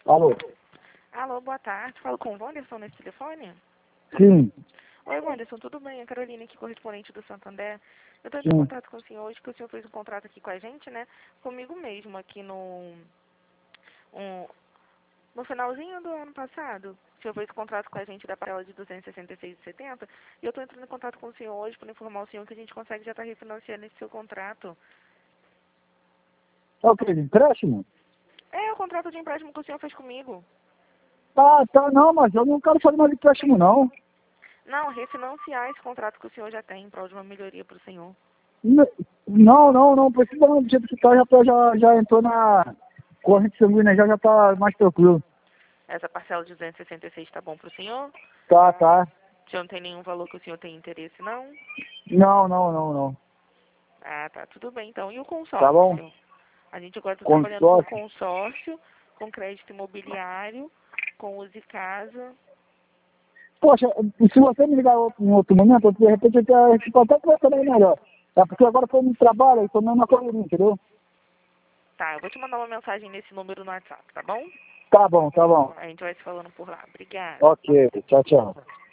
Alô? Alô, boa tarde. Falo com o Wanderson nesse telefone? Sim, Oi, Wanderson, tudo bem? É a Carolina aqui, correspondente do Santander. Eu estou em sim. contato com o senhor hoje, que o senhor fez um contrato aqui com a gente, né? Comigo mesmo, aqui um- no finalzinho do ano passado. O senhor fez um contrato com a gente da parcela de R$ 266,70. E eu estou entrando em contato com o senhor hoje para informar o senhor que a gente consegue já estar refinanciando esse seu contrato. É o que? De empréstimo? É o contrato de empréstimo que o senhor fez comigo. Tá, não, mas eu não quero fazer mais empréstimo, não. Não, refinanciar esse contrato que o senhor já tem em prol de uma melhoria para o senhor. Não, precisa não, do jeito que tá, já entrou na corrente sanguínea, já tá mais tranquilo. Essa parcela de 266 está bom para o senhor? Tá. O senhor não tem nenhum valor que o senhor tem interesse, não? Não. Ah, tá. Tudo bem, então. E o Tá bom? consórcio? A gente agora está trabalhando com Consórcio. consórcio, com crédito imobiliário, com use casa. Poxa, se você me ligar em outro momento, de repente a gente pode até conversar bem melhor. É porque agora eu tô no trabalho, eu tô na correria, entendeu? Tá, eu vou te mandar uma mensagem nesse número no WhatsApp, tá bom? Tá bom. A gente vai se falando por lá. Obrigada. Ok, tchau.